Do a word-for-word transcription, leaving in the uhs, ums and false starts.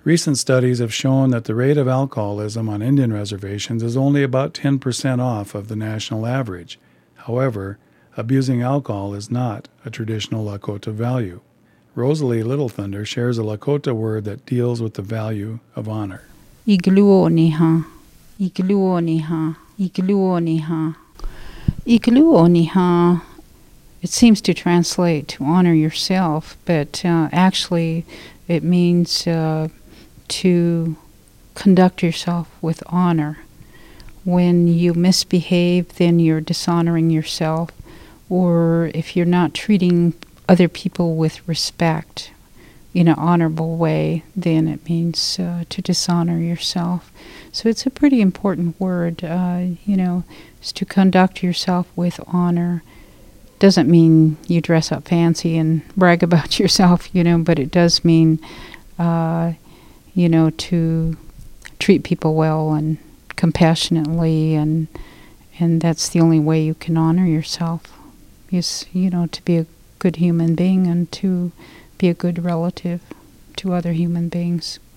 Recent studies have shown that the rate of alcoholism on Indian reservations is only about ten percent off of the national average. However, abusing alcohol is not a traditional Lakota value. Rosalie Little Thunder shares a Lakota word that deals with the value of honor. Igluoniha, igluoniha, igluoniha. Igluoniha, it seems to translate to honor yourself, but uh, actually it means uh, to conduct yourself with honor. When you misbehave, then you're dishonoring yourself, or if you're not treating other people with respect in an honorable way, then it means uh, to dishonor yourself. So it's a pretty important word, uh, you know, is to conduct yourself with honor. Doesn't mean you dress up fancy and brag about yourself, you know, but it does mean, uh, you know, to treat people well and compassionately, and and that's the only way you can honor yourself, is, you know, to be a good human being and to be a good relative to other human beings.